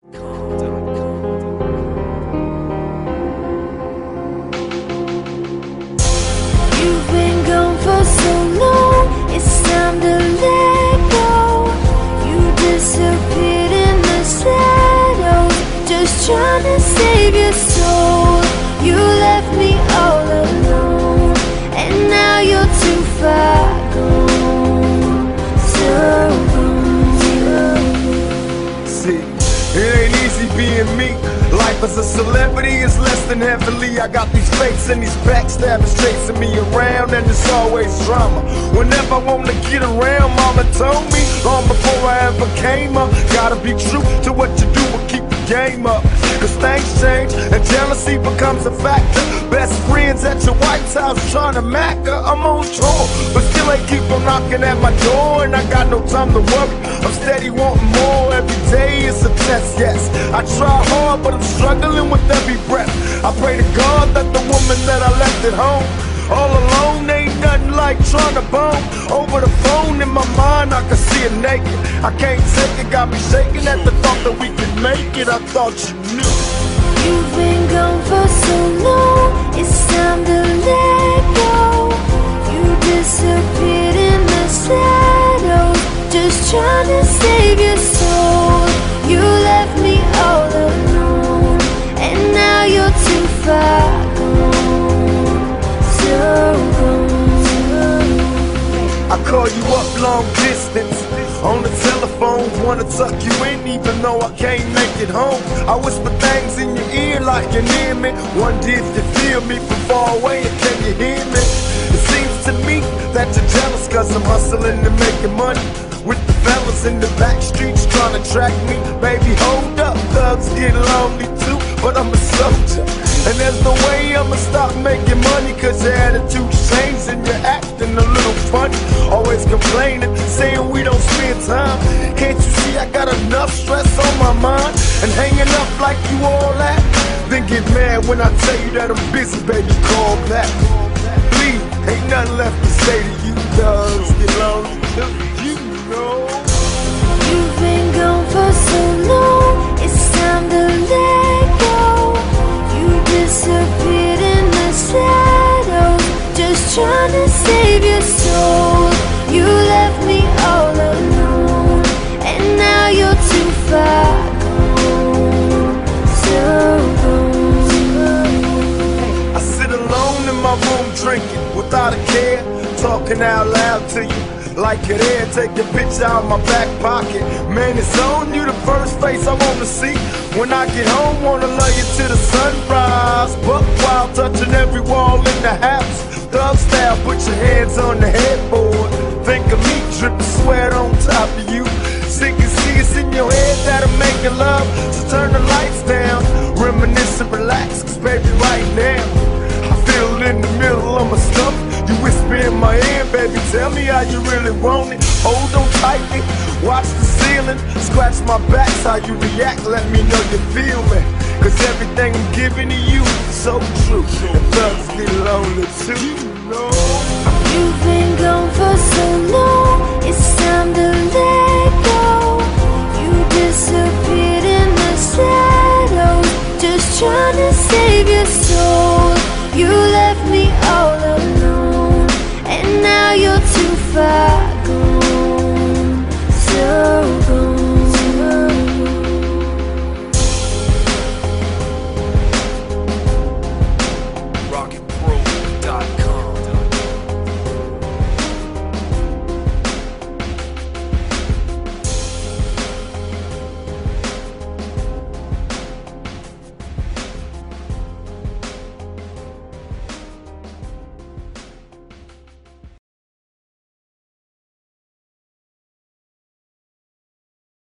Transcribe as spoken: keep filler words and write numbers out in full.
You've been gone for so long, it's time to let go. You disappeared in the shadows, just trying to save your soul. You left me all alone, and now you're too far gone, so gone. See, it ain't easy being me. Life as a celebrity is less than heavily. I got these fakes and these backstabbers chasing me around, and it's always drama. Whenever I wanna get around, mama told me long before I ever came up, gotta be true to what you do and keep the game up. Cause things change and jealousy becomes a factor. Best friends at your White House trying to mack her. I'm on tour, but still they keep on knocking at my door, and I got no time to worry. I'm steady wanting more, every day is a test, yes. I try hard, but I'm struggling with every breath. I pray to God that the woman that I left at home all alone ain't nothing like trying to bone. Over the phone in my mind I can see her naked. I can't take it, got me shaking at the thought that we could make it. I thought you knew. You've been gone for so long, it's time to let go. You disappeared in the shadows, just trying to save your soul. You left me all alone, and now you're too far gone, so gone. I call you up long distance on the telephone, wanna tuck you in even though I can't make it home. I whisper things in your ear like you're near me. Wonder if you feel me from far away, and can you hear me? It seems to me that you're jealous cause I'm hustling and making money with the fellas in the back streets trying to track me. Baby, hold up, thugs get lonely too, but I'm a soldier, and there's no way I'ma stop making money. Cause your attitude's changed and you're acting a little funny. Always complaining, saying we don't spend time. Can't you see I got enough stress on my mind? And hanging up like you all that, then get mad when I tell you that I'm busy, baby, call back. Please, ain't nothing left to say to you, thugs get lonely too, you know. You've been gone for so long, it's time to let go. You disappeared in the shadows, just trying to save your soul. You left me all alone, and now you're too far gone, so gone. I sit alone in my room drinking without a care, talking out loud to you like you're there. Take a picture out my back pocket. Man, it's on you, the first face I wanna see. When I get home, wanna love you to the sunrise. Buck wild, touching every wall in the house. Thug style, put your hands on the headboard. Think of me, dripping sweat on top of you. Sick and see it's in your head that I'm making love, so turn the lights down. Reminisce and relax, cause baby right now I feel it in the middle of my stomach. You whisper in my ear, baby, tell me how you really want it. Hold on tightly, watch the ceiling, scratch my back, how you react, let me know you feel me. Cause everything I'm giving to you is so true, and thugs get lonely too, you know. You've been gone for so long, it's time to